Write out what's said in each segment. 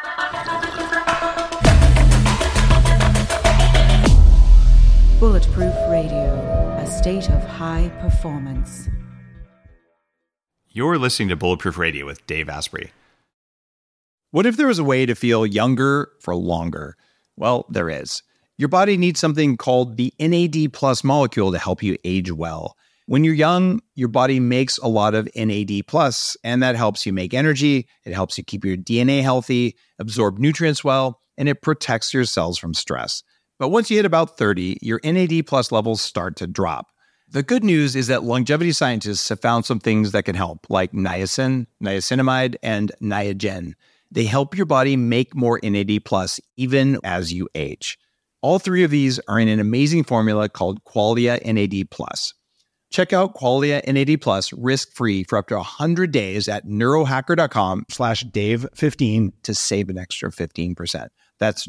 Bulletproof Radio, a state of high performance. You're listening to Bulletproof Radio with Dave Asprey. What if there was a way to feel younger for longer? Well, there is. Your body needs something called the NAD+ molecule to help you age well. When you're young, your body makes a lot of NAD+, and that helps you make energy, it helps you keep your DNA healthy, absorb nutrients well, and it protects your cells from stress. But once you hit about 30, your NAD+ levels start to drop. The good news is that longevity scientists have found some things that can help, like niacin, niacinamide, and Niagen. They help your body make more NAD+ even as you age. All three of these are in an amazing formula called Qualia NAD+. Check out Qualia NAD+ risk-free for up to 100 days at neurohacker.com/Dave15 to save an extra 15%. That's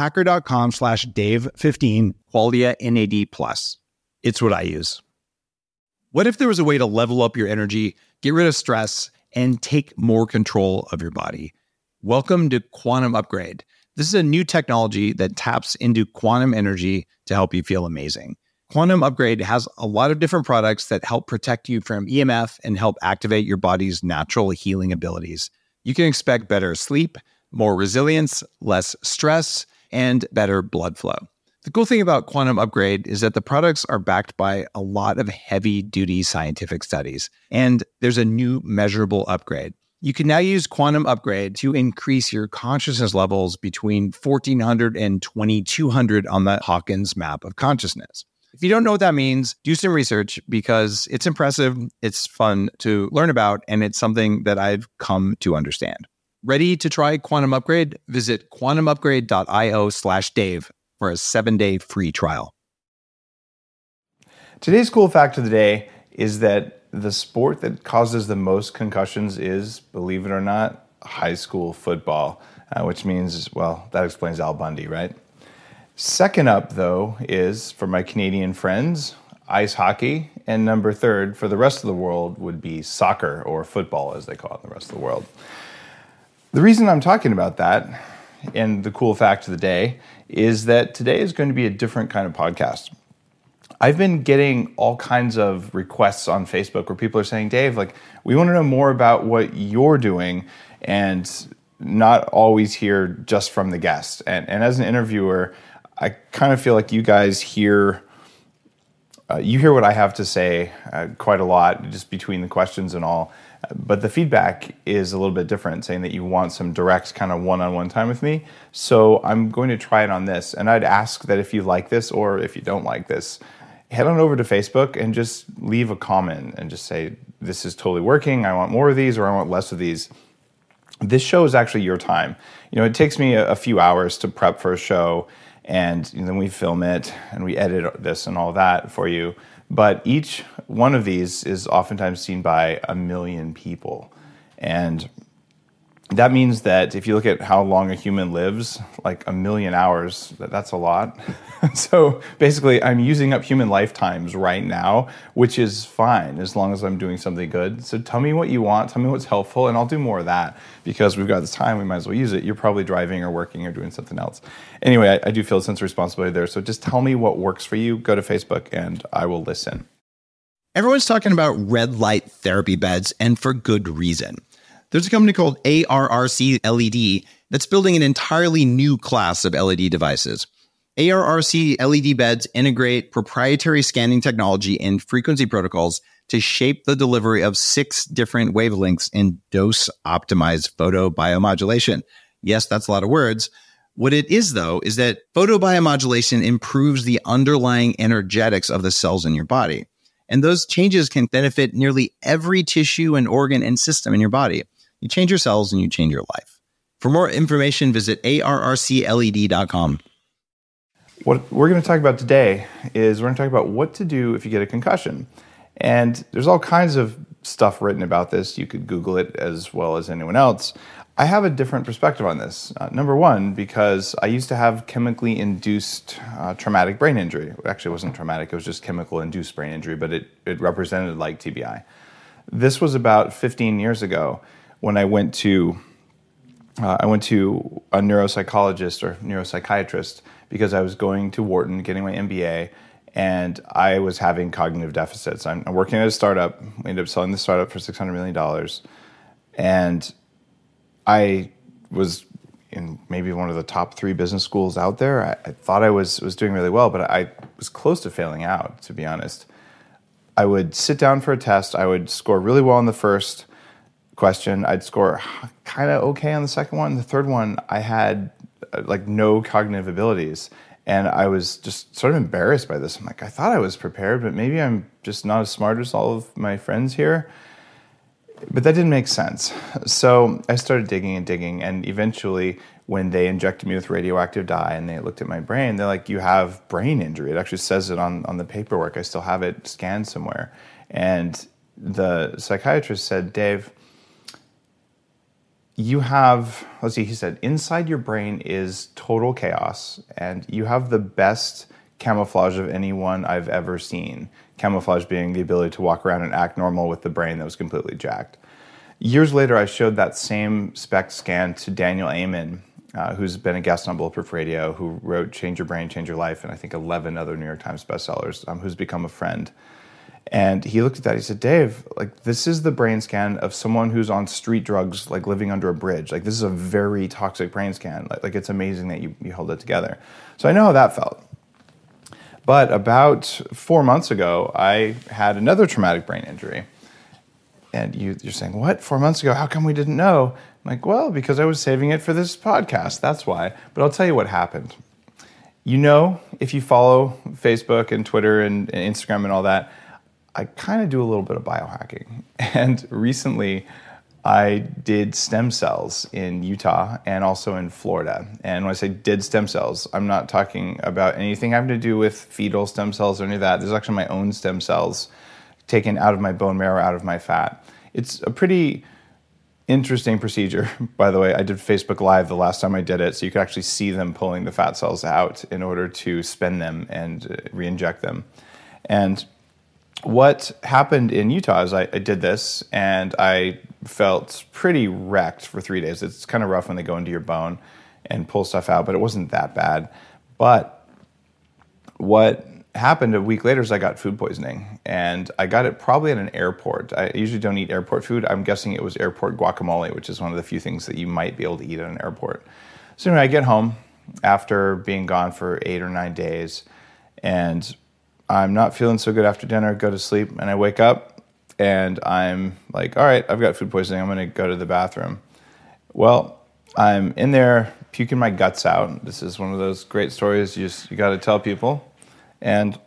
neurohacker.com/Dave15, Qualia NAD+. It's what I use. What if there was a way to level up your energy, get rid of stress, and take more control of your body? Welcome to Quantum Upgrade. This is a new technology that taps into quantum energy to help you feel amazing. Quantum Upgrade has a lot of different products that help protect you from EMF and help activate your body's natural healing abilities. You can expect better sleep, more resilience, less stress, and better blood flow. The cool thing about Quantum Upgrade is that the products are backed by a lot of heavy-duty scientific studies, and there's a new measurable upgrade. You can now use Quantum Upgrade to increase your consciousness levels between 1,400 and 2,200 on the Hawkins map of consciousness. If you don't know what that means, do some research because it's impressive, it's fun to learn about, and it's something that I've come to understand. Ready to try Quantum Upgrade? Visit quantumupgrade.io/Dave for a 7-day free trial. Today's cool fact of the day is that the sport that causes the most concussions is, believe it or not, high school football, which means, well, that explains Al Bundy, right? Second up, though, is, for my Canadian friends, ice hockey, and number third for the rest of the world would be soccer, or football as they call it in the rest of the world. The reason I'm talking about that, and the cool fact of the day, is that today is going to be a different kind of podcast. I've been getting all kinds of requests on Facebook where people are saying, Dave, we want to know more about what you're doing and not always hear just from the guest. And as an interviewer, I kind of feel like you guys hear what I have to say quite a lot just between the questions and all. But the feedback is a little bit different, saying that you want some direct kind of one-on-one time with me. So I'm going to try it on this. And I'd ask that if you like this or if you don't like this, head on over to Facebook and just leave a comment and just say, this is totally working, I want more of these or I want less of these. This show is actually your time. It takes me a few hours to prep for a show, and then we film it and we edit this and all that for you. But each one of these is oftentimes seen by 1 million people. And that means that if you look at how long a human lives, 1 million hours, that's a lot. So basically, I'm using up human lifetimes right now, which is fine as long as I'm doing something good. So tell me what you want, tell me what's helpful, and I'll do more of that because we've got this time, we might as well use it. You're probably driving or working or doing something else. Anyway, I do feel a sense of responsibility there. So just tell me what works for you. Go to Facebook and I will listen. Everyone's talking about red light therapy beds, and for good reason. There's a company called ARRC LED that's building an entirely new class of LED devices. ARRC LED beds integrate proprietary scanning technology and frequency protocols to shape the delivery of 6 different wavelengths in dose-optimized photobiomodulation. Yes, that's a lot of words. What it is, though, is that photobiomodulation improves the underlying energetics of the cells in your body. And those changes can benefit nearly every tissue and organ and system in your body. You change your cells and you change your life. For more information, visit arrcled.com. What we're going to talk about today is we're going to talk about what to do if you get a concussion. And there's all kinds of stuff written about this. You could Google it as well as anyone else. I have a different perspective on this. Number one, because I used to have chemically induced traumatic brain injury. It actually wasn't traumatic, it was just chemical induced brain injury, but it represented like TBI. This was about 15 years ago when I went to I went to a neuropsychologist or neuropsychiatrist because I was going to Wharton, getting my MBA, and I was having cognitive deficits. I'm working at a startup. We ended up selling the startup for $600 million. And I was in maybe one of the top 3 business schools out there. I thought I was doing really well, but I was close to failing out, to be honest. I would sit down for a test. I would score really well on the first question. I'd score kind of okay on the second one. The third one, I had like no cognitive abilities. And I was just sort of embarrassed by this. I'm like, I thought I was prepared, but maybe I'm just not as smart as all of my friends here. But that didn't make sense. So I started digging, and eventually when they injected me with radioactive dye and they looked at my brain, they're like, you have brain injury. It actually says it on the paperwork. I still have it scanned somewhere. And the psychiatrist said, Dave, you have, he said, inside your brain is total chaos, and you have the best camouflage of anyone I've ever seen. Camouflage being the ability to walk around and act normal with the brain that was completely jacked. Years later, I showed that same SPECT scan to Daniel Amen, who's been a guest on Bulletproof Radio, who wrote Change Your Brain, Change Your Life, and I think 11 other New York Times bestsellers, who's become a friend. And he looked at that, he said, Dave, like, this is the brain scan of someone who's on street drugs, like living under a bridge. Like, this is a very toxic brain scan. Like it's amazing that you held it together. So I know how that felt. But about 4 months ago, I had another traumatic brain injury. And you're saying, what? 4 months ago? How come we didn't know? I'm like, well, because I was saving it for this podcast. That's why. But I'll tell you what happened. You know, if you follow Facebook and Twitter and Instagram and all that, I kind of do a little bit of biohacking. And recently, I did stem cells in Utah and also in Florida. And when I say did stem cells, I'm not talking about anything having to do with fetal stem cells or any of that. There's actually my own stem cells taken out of my bone marrow, out of my fat. It's a pretty interesting procedure. By the way, I did Facebook Live the last time I did it, so you could actually see them pulling the fat cells out in order to spend them and re-inject them. And what happened in Utah is I did this, and I felt pretty wrecked for 3 days. It's kind of rough when they go into your bone and pull stuff out, but it wasn't that bad. But what happened a week later is I got food poisoning, and I got it probably at an airport. I usually don't eat airport food. I'm guessing it was airport guacamole, which is one of the few things that you might be able to eat at an airport. So anyway, I get home after being gone for 8 or 9 days, and I'm not feeling so good after dinner, go to sleep, and I wake up, and I'm like, all right, I've got food poisoning. I'm going to go to the bathroom. Well, I'm in there puking my guts out. This is one of those great stories you got to tell people. And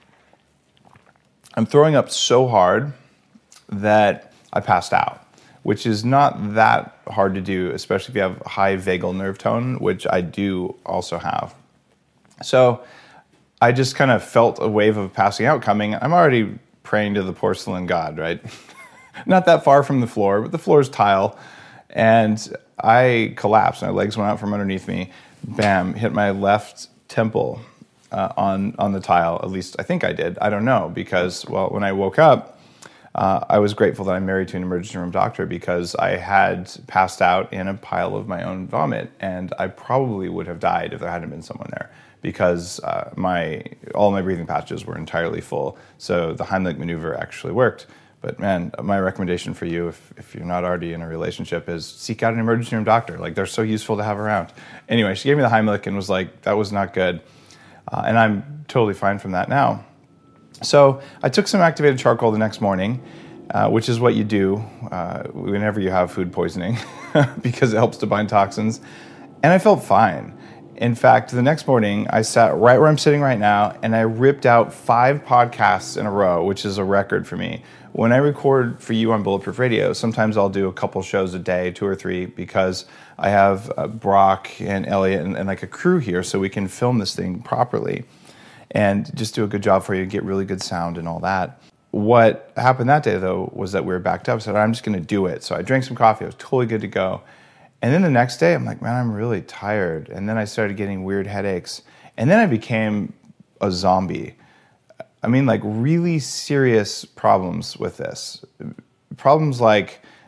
I'm throwing up so hard that I passed out, which is not that hard to do, especially if you have high vagal nerve tone, which I do also have. So I just kind of felt a wave of passing out coming. I'm already praying to the porcelain god, right? Not that far from the floor, but the floor is tile. And I collapsed. My legs went out from underneath me. Bam, hit my left temple on the tile. At least I think I did. I don't know, because, well, when I woke up, I was grateful that I'm married to an emergency room doctor, because I had passed out in a pile of my own vomit, and I probably would have died if there hadn't been someone there, because all my breathing patches were entirely full. So the Heimlich maneuver actually worked. But man, my recommendation for you, if you're not already in a relationship, is seek out an emergency room doctor. Like, they're so useful to have around. Anyway, she gave me the Heimlich and was like, that was not good. And I'm totally fine from that now. So I took some activated charcoal the next morning, which is what you do whenever you have food poisoning, because it helps to bind toxins. And I felt fine. In fact, the next morning, I sat right where I'm sitting right now, and I ripped out 5 podcasts in a row, which is a record for me. When I record for you on Bulletproof Radio, sometimes I'll do a couple shows a day, 2 or 3, because I have Brock and Elliot and like a crew here, so we can film this thing properly and just do a good job for you, get really good sound and all that. What happened that day, though, was that we were backed up, so I'm just going to do it. So I drank some coffee. I was totally good to go. And then the next day, I'm like, man, I'm really tired. And then I started getting weird headaches. And then I became a zombie. I mean, like, really serious problems with this. Problems like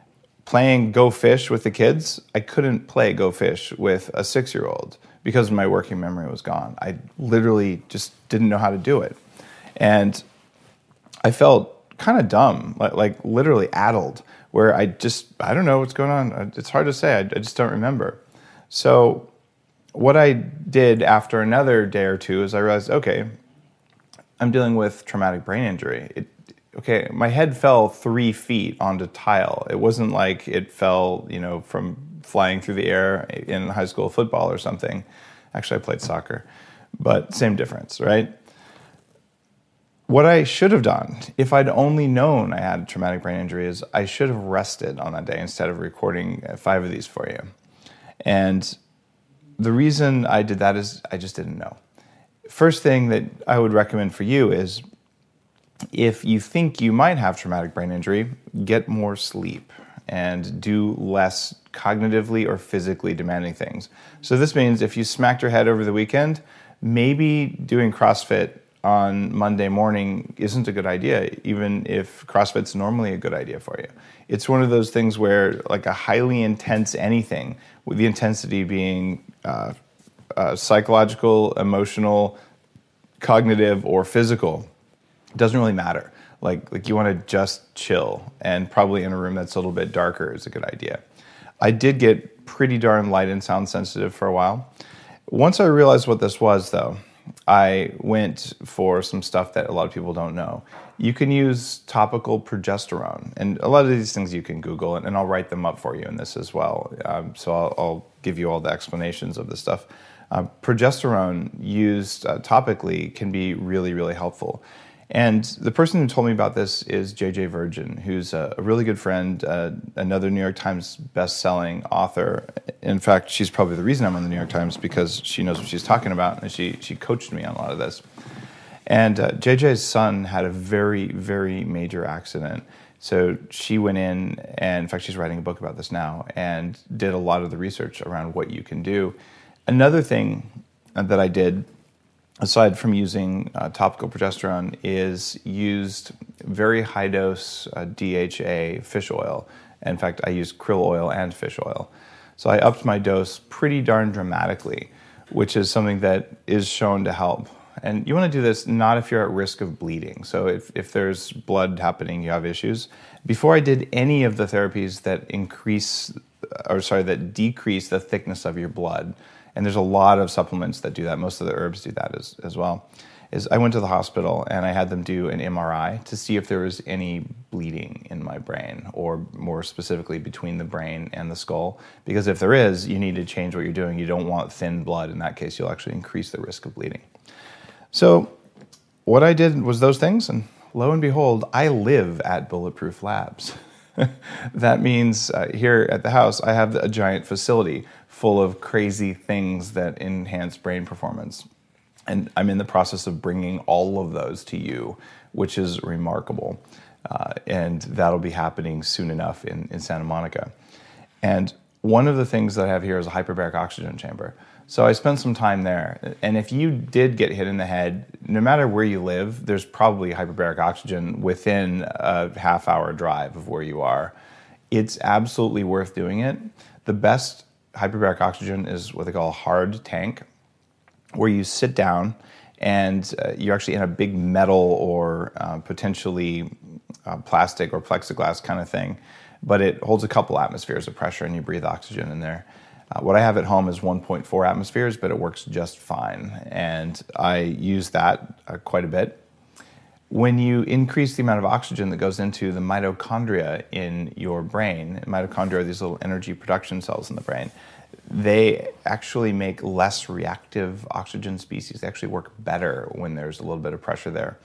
playing Go Fish with the kids, I couldn't play Go Fish with a 6-year-old because my working memory was gone. I literally just didn't know how to do it. And I felt kind of dumb, like literally addled, where I don't know what's going on. It's hard to say. I just don't remember. So what I did after another day or two is I realized, okay, I'm dealing with traumatic brain injury. Okay, my head fell 3 feet onto tile. It wasn't like it fell, from flying through the air in high school football or something. Actually, I played soccer, but same difference, right? What I should have done, if I'd only known I had traumatic brain injury, is I should have rested on that day instead of recording 5 of these for you. And the reason I did that is I just didn't know. First thing that I would recommend for you is, if you think you might have traumatic brain injury, get more sleep and do less cognitively or physically demanding things. So this means if you smacked your head over the weekend, maybe doing CrossFit on Monday morning isn't a good idea, even if CrossFit's normally a good idea for you. It's one of those things where, like a highly intense anything, with the intensity being psychological, emotional, cognitive, or physical, it doesn't really matter. Like you want to just chill, and probably in a room that's a little bit darker is a good idea. I did get pretty darn light and sound sensitive for a while. Once I realized what this was, though, I went for some stuff that a lot of people don't know. You can use topical progesterone, and a lot of these things you can Google, and I'll write them up for you in this as well. So I'll give you all the explanations of this stuff. Progesterone used topically can be really, really helpful. And the person who told me about this is JJ Virgin, who's a really good friend, another New York Times best-selling author. In fact, she's probably the reason I'm on the New York Times, because she knows what she's talking about, and she coached me on a lot of this. And JJ's son had a very, very major accident. So she went in fact, she's writing a book about this now, and did a lot of the research around what you can do. Another thing that I did, aside from using topical progesterone, is used very high dose DHA fish oil. In fact, I used krill oil and fish oil. So I upped my dose pretty darn dramatically, which is something that is shown to help. And you want to do this not if you're at risk of bleeding. So if there's blood happening, you have issues. Before I did any of the therapies that decrease the thickness of your blood, and there's a lot of supplements that do that. Most of the herbs do that as well. Is I went to the hospital and I had them do an MRI to see if there was any bleeding in my brain, or more specifically between the brain and the skull. Because if there is, you need to change what you're doing. You don't want thin blood. In that case, you'll actually increase the risk of bleeding. So what I did was those things, and lo and behold, I live at Bulletproof Labs. That means here at the house, I have a giant facility full of crazy things that enhance brain performance. And I'm in the process of bringing all of those to you, which is remarkable. And that'll be happening soon enough in Santa Monica. And one of the things that I have here is a hyperbaric oxygen chamber. So I spent some time there. And if you did get hit in the head, no matter where you live, there's probably hyperbaric oxygen within a half-hour drive of where you are. It's absolutely worth doing it. The best hyperbaric oxygen is what they call a hard tank, where you sit down and you're actually in a big metal or potentially plastic or plexiglass kind of thing, but it holds a couple atmospheres of pressure and you breathe oxygen in there. What I have at home is 1.4 atmospheres, but it works just fine, and I use that quite a bit. When you increase the amount of oxygen that goes into the mitochondria in your brain, mitochondria are these little energy production cells in the brain, they actually make less reactive oxygen species. They actually work better when there's a little bit of pressure there.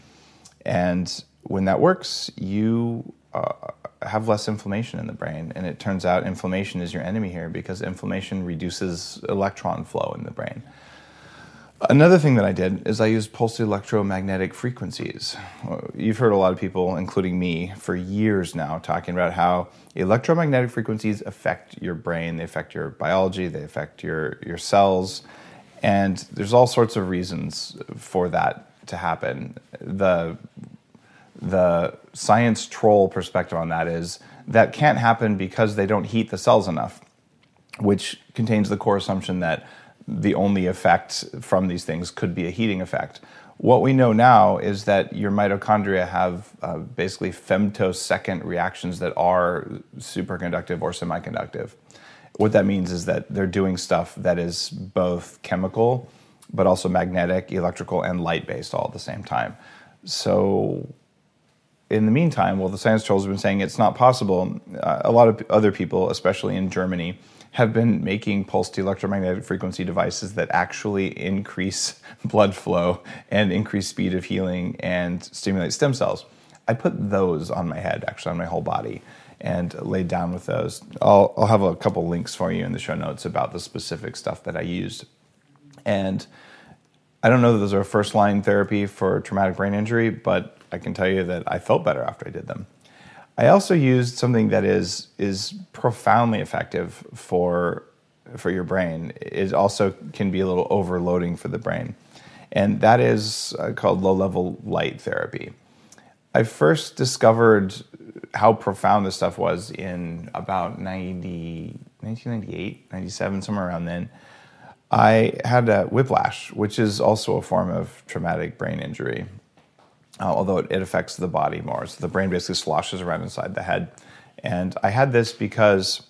And when that works, you have less inflammation in the brain. And it turns out inflammation is your enemy here, because inflammation reduces electron flow in the brain. Another thing that I did is I used pulsed electromagnetic frequencies. You've heard a lot of people, including me, for years now talking about how electromagnetic frequencies affect your brain, they affect your biology, they affect your cells, and there's all sorts of reasons for that to happen. The The science troll perspective on that is that can't happen because they don't heat the cells enough, which contains the core assumption that the only effect from these things could be a heating effect. What we know now is that your mitochondria have basically femtosecond reactions that are superconductive or semiconductive. What that means is that they're doing stuff that is both chemical, but also magnetic, electrical, and light-based all at the same time. So in the meantime, well, the science trolls have been saying it's not possible. A lot of other people, especially in Germany, have been making pulsed electromagnetic frequency devices that actually increase blood flow and increase speed of healing and stimulate stem cells. I put those on my head, actually on my whole body, and laid down with those. I'll have a couple links for you in the show notes about the specific stuff that I used. And I don't know that those are first-line therapy for traumatic brain injury, but I can tell you that I felt better after I did them. I also used something that is profoundly effective for your brain. It also can be a little overloading for the brain, and that is called low-level light therapy. I first discovered how profound this stuff was in about 1998, 97, somewhere around then. I had a whiplash, which is also a form of traumatic brain injury. Although it affects the body more. So the brain basically sloshes around inside the head. And I had this because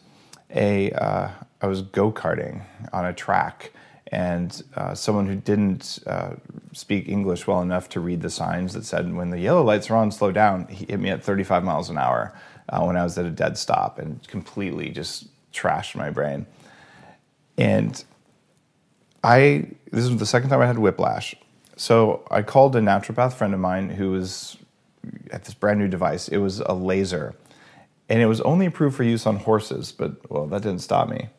I was go-karting on a track, and someone who didn't speak English well enough to read the signs that said, when the yellow lights are on, slow down, he hit me at 35 miles an hour when I was at a dead stop, and completely just trashed my brain. And this was the second time I had whiplash. So I called a naturopath friend of mine who was at this brand new device. It was a laser, and it was only approved for use on horses, but, well, that didn't stop me.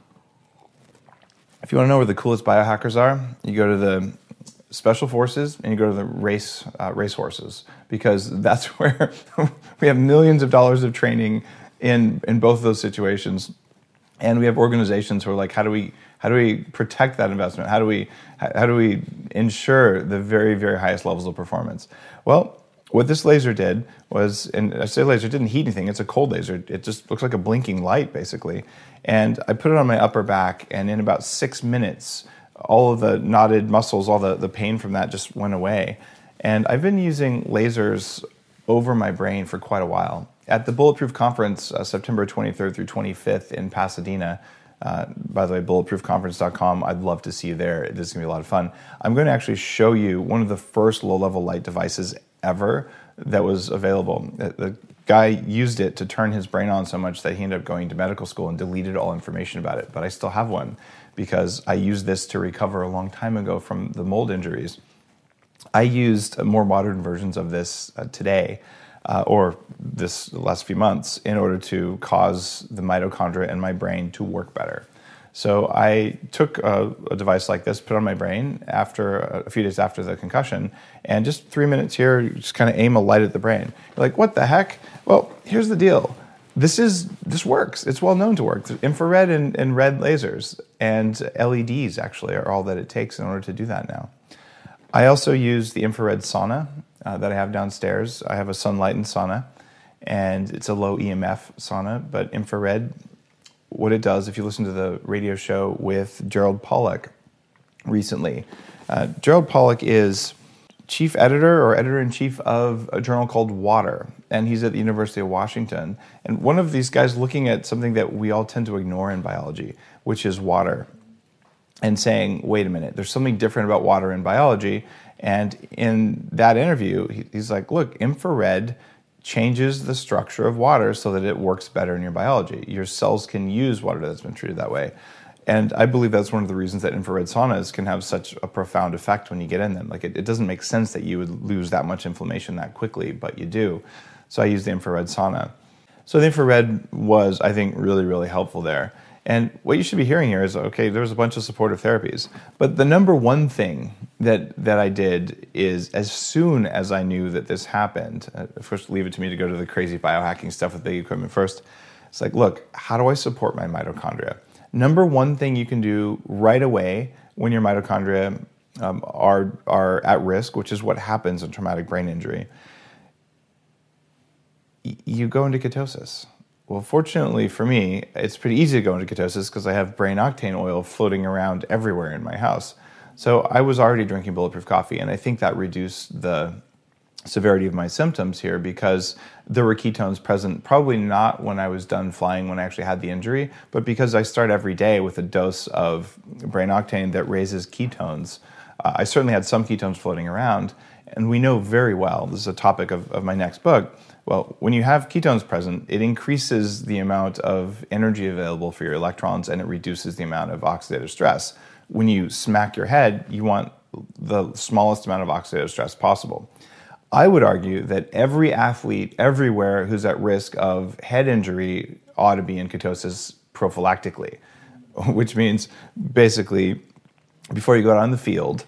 If you want to know where the coolest biohackers are, you go to the special forces and you go to the race horses, because that's where we have millions of dollars of training in both of those situations. And we have organizations who are like, how do we protect that investment? How do we ensure the very, very highest levels of performance? Well, what this laser did was, and I say laser, it didn't heat anything. It's a cold laser. It just looks like a blinking light, basically. And I put it on my upper back, and in about 6 minutes, all of the knotted muscles, all the pain from that just went away. And I've been using lasers over my brain for quite a while. At the Bulletproof Conference, September 23rd through 25th in Pasadena, by the way, bulletproofconference.com, I'd love to see you there. This is going to be a lot of fun. I'm going to actually show you one of the first low-level light devices ever that was available. The guy used it to turn his brain on so much that he ended up going to medical school and deleted all information about it. But I still have one because I used this to recover a long time ago from the mold injuries. I used more modern versions of this today, or this last few months, in order to cause the mitochondria in my brain to work better. So I took a device like this, put it on my brain after a few days after the concussion, and just 3 minutes here, just kind of aim a light at the brain. You're like, what the heck? Well, here's the deal. This works. It's well known to work. Infrared and red lasers and LEDs actually are all that it takes in order to do that now. I also use the infrared sauna that I have downstairs. I have a sunlightened sauna, and it's a low EMF sauna, but infrared, what it does, if you listen to the radio show with Gerald Pollack recently, Gerald Pollack is chief editor or editor-in-chief of a journal called Water, and he's at the University of Washington. And one of these guys looking at something that we all tend to ignore in biology, which is water, and saying, wait a minute, there's something different about water in biology. And in that interview, he's like, look, infrared changes the structure of water so that it works better in your biology. Your cells can use water that's been treated that way. And I believe that's one of the reasons that infrared saunas can have such a profound effect when you get in them. Like it doesn't make sense that you would lose that much inflammation that quickly, but you do. So I use the infrared sauna. So the infrared was, I think, really, really helpful there. And what you should be hearing here is, okay, there's a bunch of supportive therapies. But the number one thing that I did is, as soon as I knew that this happened, first leave it to me to go to the crazy biohacking stuff with the equipment first. It's like, look, how do I support my mitochondria? Number one thing you can do right away when your mitochondria are at risk, which is what happens in traumatic brain injury, you go into ketosis. Well, fortunately for me, it's pretty easy to go into ketosis because I have brain octane oil floating around everywhere in my house. So I was already drinking Bulletproof coffee, and I think that reduced the severity of my symptoms here because there were ketones present, probably not when I was done flying when I actually had the injury, but because I start every day with a dose of brain octane that raises ketones. I certainly had some ketones floating around, and we know very well, this is a topic of my next book, well, when you have ketones present, it increases the amount of energy available for your electrons and it reduces the amount of oxidative stress. When you smack your head, you want the smallest amount of oxidative stress possible. I would argue that every athlete everywhere who's at risk of head injury ought to be in ketosis prophylactically, which means basically before you go out on the field,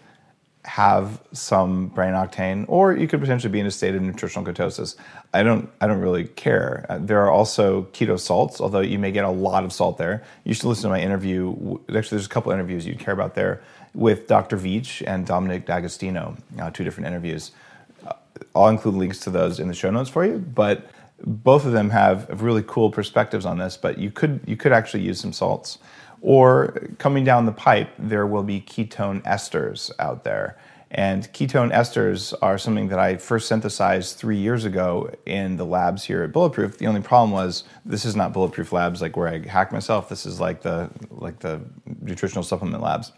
have some brain octane, or you could potentially be in a state of nutritional ketosis. I don't really care. There are also keto salts, although you may get a lot of salt there. You should listen to my interview. Actually, there's a couple interviews you'd care about there with Dr. Veach and Dominic D'Agostino, 2 different interviews. I'll include links to those in the show notes for you, but both of them have really cool perspectives on this, but you could actually use some salts. Or coming down the pipe, there will be ketone esters out there. And ketone esters are something that I first synthesized 3 years ago in the labs here at Bulletproof. The only problem was this is not Bulletproof labs like where I hack myself. This is like the nutritional supplement labs.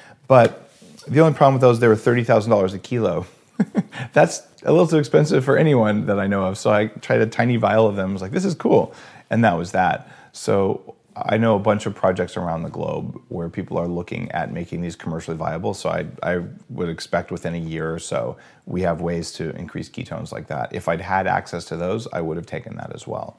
But the only problem with those, they were $30,000 a kilo. That's a little too expensive for anyone that I know of. So I tried a tiny vial of them. I was like, this is cool. And that was that. So I know a bunch of projects around the globe where people are looking at making these commercially viable. So I would expect within a year or so, we have ways to increase ketones like that. If I'd had access to those, I would have taken that as well.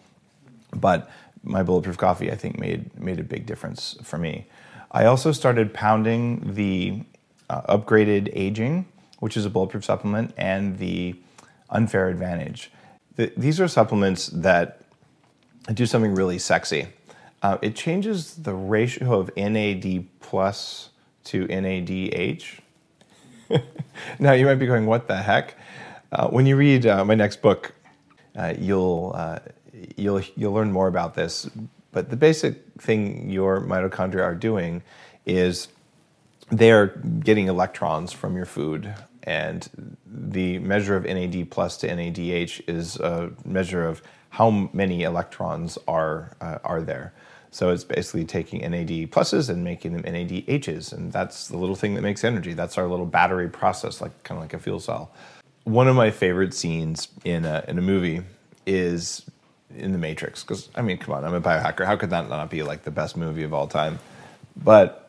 But my Bulletproof coffee, I think, made a big difference for me. I also started pounding the Upgraded Aging, which is a Bulletproof supplement, and the Unfair Advantage. These are supplements that do something really sexy. It changes the ratio of NAD plus to NADH. Now you might be going, what the heck? When you read my next book, you'll learn more about this. But the basic thing your mitochondria are doing is they're getting electrons from your food, and the measure of NAD plus to NADH is a measure of how many electrons are there. So it's basically taking NAD pluses and making them NADHs, and that's the little thing that makes energy. That's our little battery process, kind of like a fuel cell. One of my favorite scenes in a movie is in The Matrix, because, I mean, come on, I'm a biohacker. How could that not be like the best movie of all time? But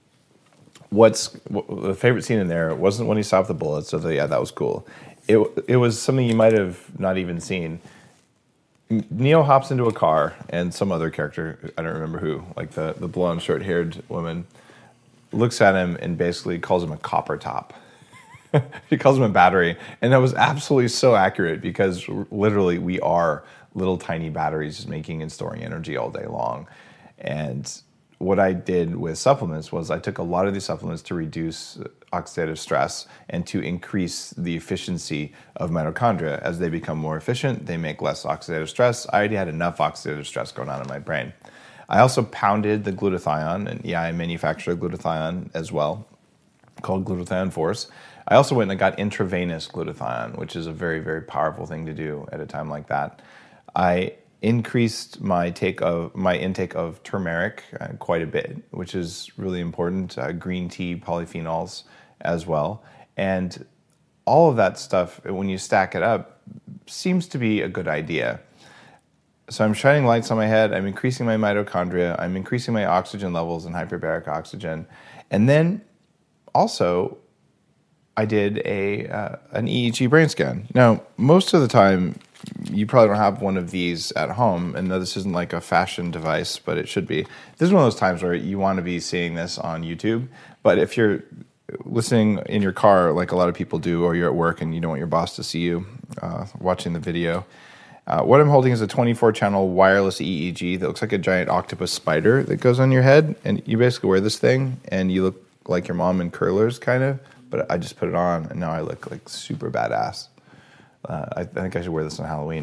the favorite scene in there wasn't when he stopped the bullets, so that was cool. It was something you might have not even seen. Neo hops into a car, and some other character, I don't remember who, like the blonde, short-haired woman, looks at him and basically calls him a copper top. He calls him a battery, and that was absolutely so accurate because literally we are little tiny batteries just making and storing energy all day long. And what I did with supplements was I took a lot of these supplements to reduce oxidative stress and to increase the efficiency of mitochondria. As they become more efficient, they make less oxidative stress. I already had enough oxidative stress going on in my brain. I also pounded the glutathione, and I manufacture glutathione as well, called Glutathione Force. I also went and got intravenous glutathione, which is a very, very powerful thing to do at a time like that. I increased my intake of turmeric quite a bit, which is really important. Green tea, polyphenols as well. And all of that stuff, when you stack it up, seems to be a good idea. So I'm shining lights on my head. I'm increasing my mitochondria. I'm increasing my oxygen levels and hyperbaric oxygen. And then also, I did an EEG brain scan. Now, most of the time, you probably don't have one of these at home, and this isn't like a fashion device, but it should be. This is one of those times where you want to be seeing this on YouTube, but if you're listening in your car like a lot of people do, or you're at work and you don't want your boss to see you watching the video, what I'm holding is a 24-channel wireless EEG that looks like a giant octopus spider that goes on your head, and you basically wear this thing, and you look like your mom in curlers, kind of, but I just put it on, and now I look like super badass. I think I should wear this on Halloween.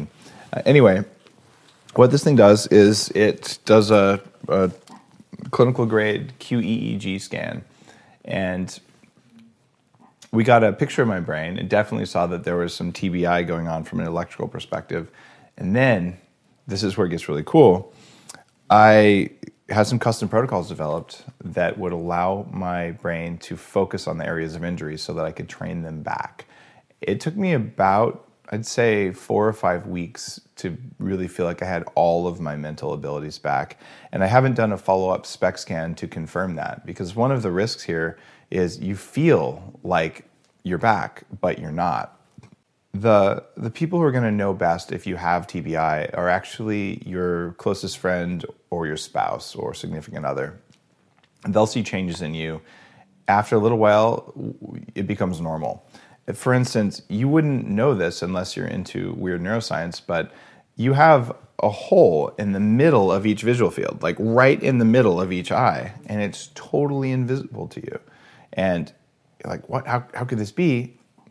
Anyway, what this thing does is it does a clinical grade QEEG scan, and we got a picture of my brain and definitely saw that there was some TBI going on from an electrical perspective. And then, this is where it gets really cool, I had some custom protocols developed that would allow my brain to focus on the areas of injury so that I could train them back. It took me about, I'd say, 4 or 5 weeks to really feel like I had all of my mental abilities back. And I haven't done a follow-up SPECT scan to confirm that, because one of the risks here is you feel like you're back, but you're not. The people who are going to know best if you have TBI are actually your closest friend or your spouse or significant other. They'll see changes in you. After a little while, it becomes normal. For instance, you wouldn't know this unless you're into weird neuroscience, but you have a hole in the middle of each visual field, like right in the middle of each eye, and it's totally invisible to you. And you're like, what? How could this be?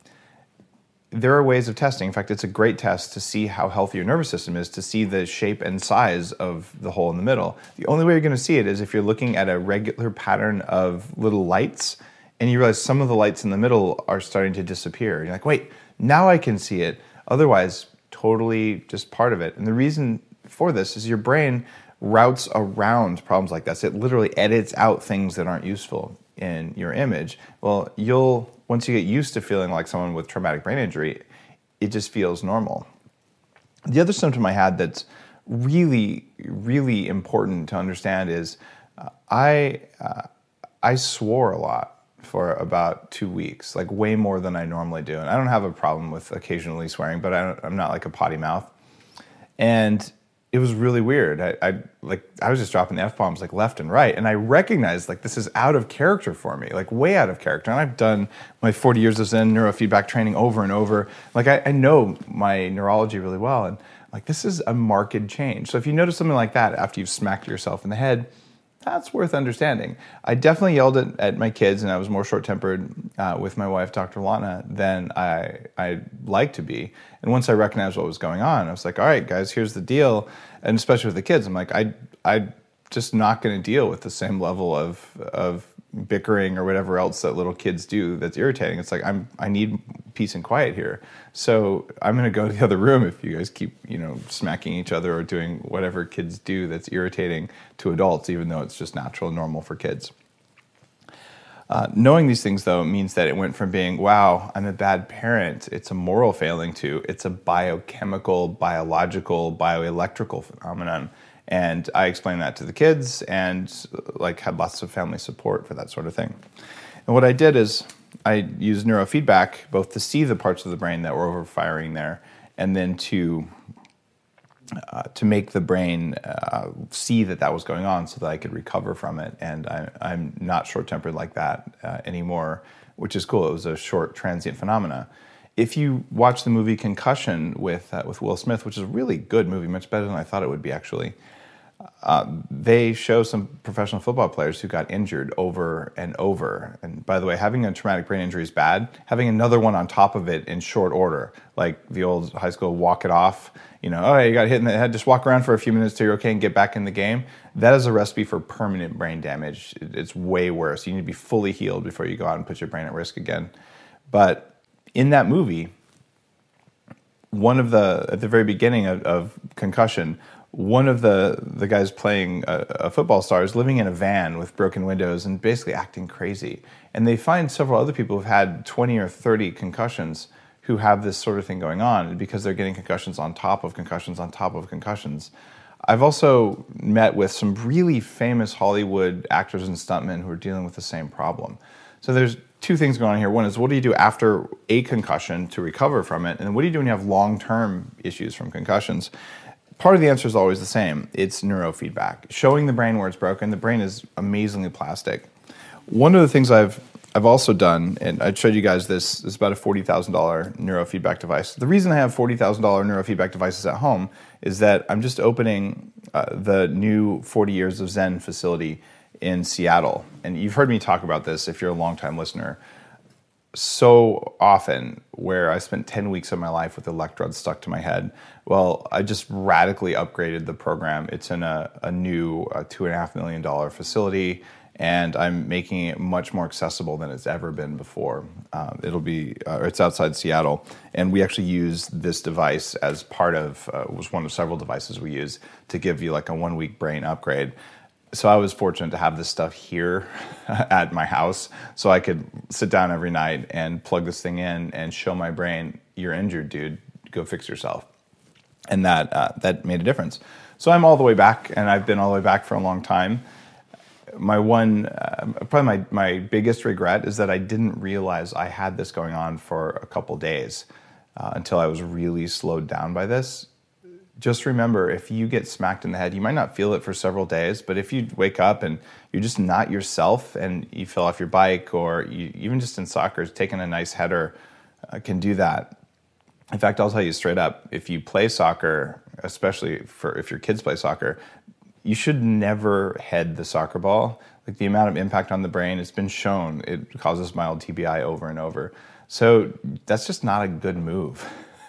There are ways of testing. In fact, it's a great test to see how healthy your nervous system is, to see the shape and size of the hole in the middle. The only way you're going to see it is if you're looking at a regular pattern of little lights, and you realize some of the lights in the middle are starting to disappear. You're like, wait, now I can see it. Otherwise, totally just part of it. And the reason for this is your brain routes around problems like this. It literally edits out things that aren't useful in your image. Well, once you get used to feeling like someone with traumatic brain injury, it just feels normal. The other symptom I had that's really, really important to understand is I swore a lot for about 2 weeks, like way more than I normally do. And I don't have a problem with occasionally swearing, but I'm not like a potty mouth. And it was really weird. I was just dropping the F-bombs like left and right. And I recognized like this is out of character for me, like way out of character. And I've done my 40 years of Zen neurofeedback training over and over. Like I know my neurology really well. And like this is a marked change. So if you notice something like that after you've smacked yourself in the head, that's worth understanding. I definitely yelled at my kids, and I was more short-tempered with my wife, Dr. Lana, than I like to be. And once I recognized what was going on, I was like, all right, guys, here's the deal. And especially with the kids, I'm like, I just not going to deal with the same level of bickering or whatever else that little kids do that's irritating. It's like, I need peace and quiet here. So I'm going to go to the other room if you guys keep, smacking each other or doing whatever kids do that's irritating to adults, even though it's just natural and normal for kids. Knowing these things, though, means that it went from being, wow, I'm a bad parent, it's a moral failing, to it's a biochemical, biological, bioelectrical phenomenon. And I explained that to the kids and had lots of family support for that sort of thing. And what I did is I used neurofeedback both to see the parts of the brain that were overfiring there, and then to make the brain see that was going on so that I could recover from it. And I'm not short-tempered like that anymore, which is cool. It was a short, transient phenomena. If you watch the movie Concussion with Will Smith, which is a really good movie, much better than I thought it would be actually, they show some professional football players who got injured over and over. And by the way, having a traumatic brain injury is bad. Having another one on top of it in short order, like the old high school walk it off, you got hit in the head, just walk around for a few minutes till you're okay and get back in the game. That is a recipe for permanent brain damage. It's way worse. You need to be fully healed before you go out and put your brain at risk again. But in that movie, at the very beginning of Concussion, one of the guys playing a football star is living in a van with broken windows and basically acting crazy. And they find several other people who've had 20 or 30 concussions who have this sort of thing going on because they're getting concussions on top of concussions on top of concussions. I've also met with some really famous Hollywood actors and stuntmen who are dealing with the same problem. So there's two things going on here. One is, what do you do after a concussion to recover from it? And what do you do when you have long-term issues from concussions? Part of the answer is always the same. It's neurofeedback. Showing the brain where it's broken. The brain is amazingly plastic. One of the things I've also done, and I showed you guys this, is about a $40,000 neurofeedback device. The reason I have $40,000 neurofeedback devices at home is that I'm just opening the new 40 Years of Zen facility in Seattle. And you've heard me talk about this if you're a longtime listener. so often where I spent 10 weeks of my life with electrodes stuck to my head. Well, I just radically upgraded the program. It's in a new $2.5 million facility, and I'm making it much more accessible than it's ever been before. It's outside Seattle, and we actually use this device as part of, was one of several devices we use to give you like a 1-week brain upgrade. So I was fortunate to have this stuff here at my house, so I could sit down every night and plug this thing in and show my brain, "You're injured, dude. Go fix yourself." And that made a difference. So I'm all the way back, and I've been all the way back for a long time. My probably my biggest regret is that I didn't realize I had this going on for a couple days until I was really slowed down by this. Just remember, if you get smacked in the head, you might not feel it for several days, but if you wake up and you're just not yourself and you fell off your bike, or you, even just in soccer, taking a nice header can do that. In fact, I'll tell you straight up, if you play soccer, especially if your kids play soccer, you should never head the soccer ball. Like, the amount of impact on the brain, it's been shown, it causes mild TBI over and over. So that's just not a good move.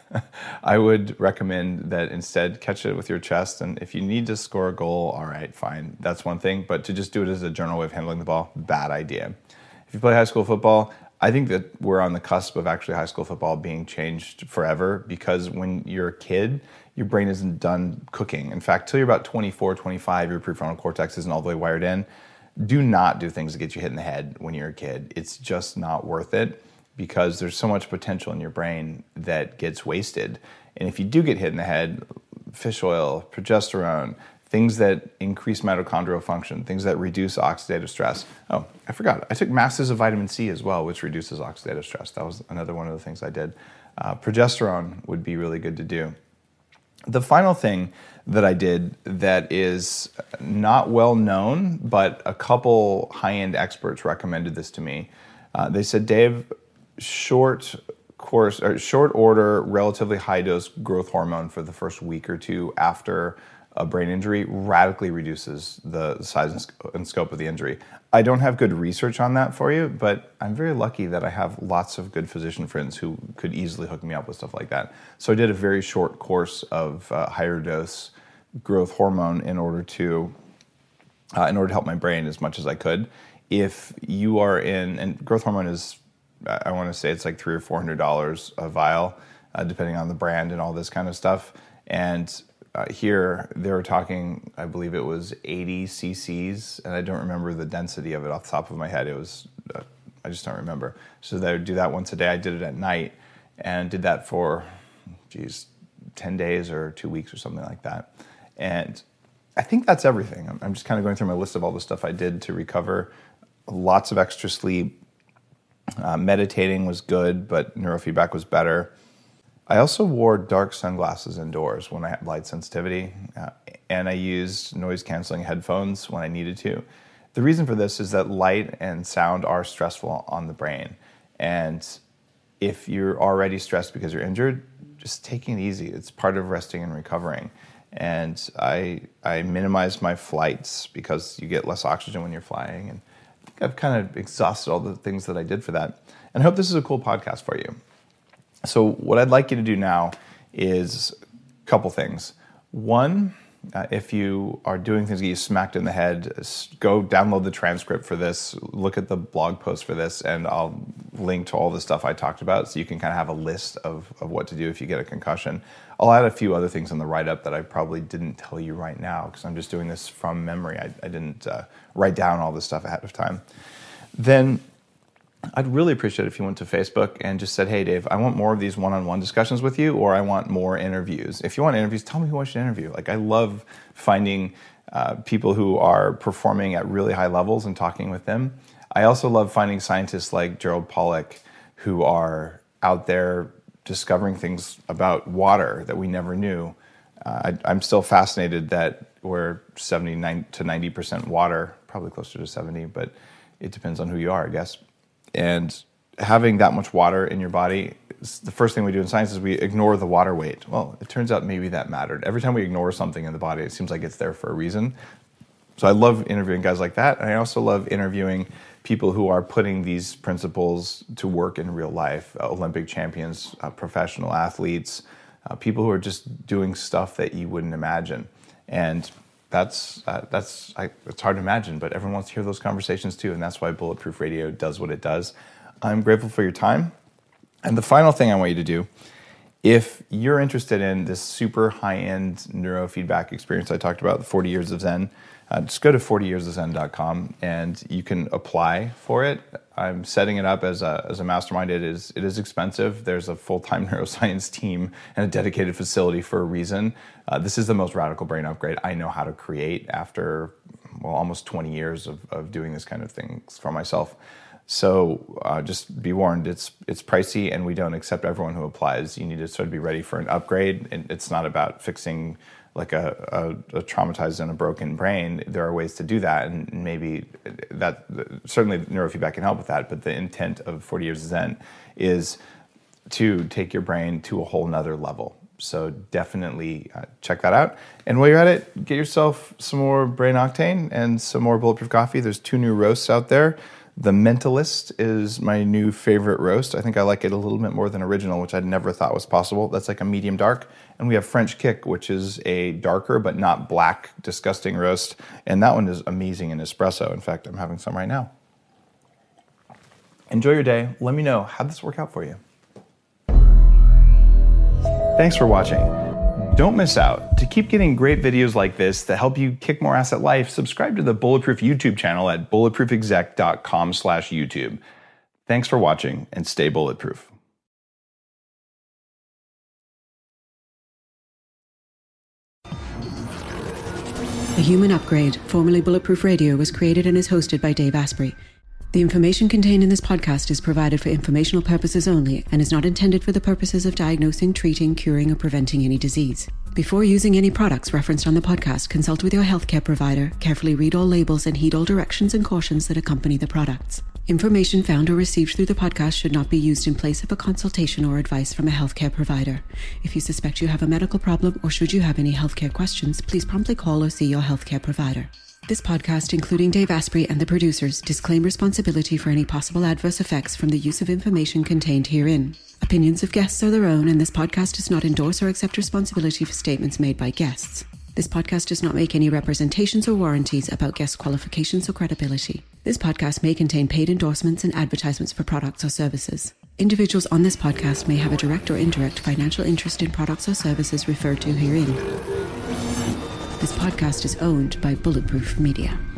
I would recommend that instead catch it with your chest, and if you need to score a goal, all right, fine, that's one thing, but to just do it as a general way of handling the ball, bad idea. If you play high school football, I think that we're on the cusp of actually high school football being changed forever, because when you're a kid, your brain isn't done cooking. In fact, till you're about 24, 25, your prefrontal cortex isn't all the way wired in. Do not do things that get you hit in the head when you're a kid. It's just not worth it, because there's so much potential in your brain that gets wasted. And if you do get hit in the head, fish oil, progesterone, things that increase mitochondrial function, things that reduce oxidative stress. Oh, I forgot. I took masses of vitamin C as well, which reduces oxidative stress. That was another one of the things I did. Progesterone would be really good to do. The final thing that I did that is not well known, but a couple high-end experts recommended this to me. They said, "Dave, short order, relatively high dose growth hormone for the first week or two after a brain injury radically reduces the size and scope of the injury." I don't have good research on that for you, but I'm very lucky that I have lots of good physician friends who could easily hook me up with stuff like that. So I did a very short course of higher dose growth hormone in order to help my brain as much as I could. If you are and growth hormone is, I want to say it's like $300 or $400 a vial, depending on the brand and all this kind of stuff. And here they were talking, I believe it was 80 cc's, and I don't remember the density of it off the top of my head. It was, I just don't remember. So they would do that once a day. I did it at night and did that for, 10 days or 2 weeks or something like that. And I think that's everything. I'm just kind of going through my list of all the stuff I did to recover. Lots of extra sleep. Meditating was good, but neurofeedback was better. I also wore dark sunglasses indoors when I had light sensitivity, and I used noise-canceling headphones when I needed to. The reason for this is that light and sound are stressful on the brain, and if you're already stressed because you're injured, just taking it easy. It's part of resting and recovering. And I minimized my flights because you get less oxygen when you're flying, and I think I've kind of exhausted all the things that I did for that. And I hope this is a cool podcast for you. So what I'd like you to do now is a couple things. One, if you are doing things that get you smacked in the head, go download the transcript for this, look at the blog post for this, and I'll link to all the stuff I talked about so you can kind of have a list of what to do if you get a concussion. I'll add a few other things in the write-up that I probably didn't tell you right now because I'm just doing this from memory. I didn't write down all this stuff ahead of time. Then I'd really appreciate it if you went to Facebook and just said, "Hey, Dave, I want more of these one-on-one discussions with you, or I want more interviews." If you want interviews, tell me who I should interview. Like, I love finding people who are performing at really high levels and talking with them. I also love finding scientists like Gerald Pollack who are out there discovering things about water that we never knew. I'm still fascinated that we're 79 to 90% water, probably closer to 70, but it depends on who you are, I guess. And having that much water in your body, the first thing we do in science is we ignore the water weight. Well, it turns out maybe that mattered. Every time we ignore something in the body, it seems like it's there for a reason. So I love interviewing guys like that. And I also love interviewing people who are putting these principles to work in real life, Olympic champions, professional athletes, people who are just doing stuff that you wouldn't imagine. And it's hard to imagine, but everyone wants to hear those conversations too. And that's why Bulletproof Radio does what it does. I'm grateful for your time. And the final thing I want you to do, if you're interested in this super high-end neurofeedback experience I talked about, the 40 Years of Zen, just go to 40yearsofzen.com and you can apply for it. I'm setting it up as a mastermind. It is expensive. There's a full-time neuroscience team and a dedicated facility for a reason. This is the most radical brain upgrade I know how to create after almost 20 years of doing this kind of things for myself. So just be warned, it's pricey, and we don't accept everyone who applies. You need to sort of be ready for an upgrade. And it's not about fixing like a traumatized and a broken brain. There are ways to do that, and maybe that certainly neurofeedback can help with that. But the intent of 40 Years of Zen is to take your brain to a whole nother level. So definitely check that out. And while you're at it, get yourself some more Brain Octane and some more Bulletproof coffee. There's 2 new roasts out there. The Mentalist is my new favorite roast. I think I like it a little bit more than Original, which I never thought was possible. That's like a medium dark. And we have French Kick, which is a darker but not black, disgusting roast. And that one is amazing in espresso. In fact, I'm having some right now. Enjoy your day. Let me know, how'd this work out for you? Thanks for watching. Don't miss out. To keep getting great videos like this that help you kick more ass at life, subscribe to the Bulletproof YouTube channel at bulletproofexec.com/YouTube. Thanks for watching, and stay bulletproof. The Human Upgrade, formerly Bulletproof Radio, was created and is hosted by Dave Asprey. The information contained in this podcast is provided for informational purposes only and is not intended for the purposes of diagnosing, treating, curing, or preventing any disease. Before using any products referenced on the podcast, consult with your healthcare provider, carefully read all labels, and heed all directions and cautions that accompany the products. Information found or received through the podcast should not be used in place of a consultation or advice from a healthcare provider. If you suspect you have a medical problem or should you have any healthcare questions, please promptly call or see your healthcare provider. This podcast, including Dave Asprey and the producers, disclaim responsibility for any possible adverse effects from the use of information contained herein. Opinions of guests are their own, and this podcast does not endorse or accept responsibility for statements made by guests. This podcast does not make any representations or warranties about guest qualifications or credibility. This podcast may contain paid endorsements and advertisements for products or services. Individuals on this podcast may have a direct or indirect financial interest in products or services referred to herein. This podcast is owned by Bulletproof Media.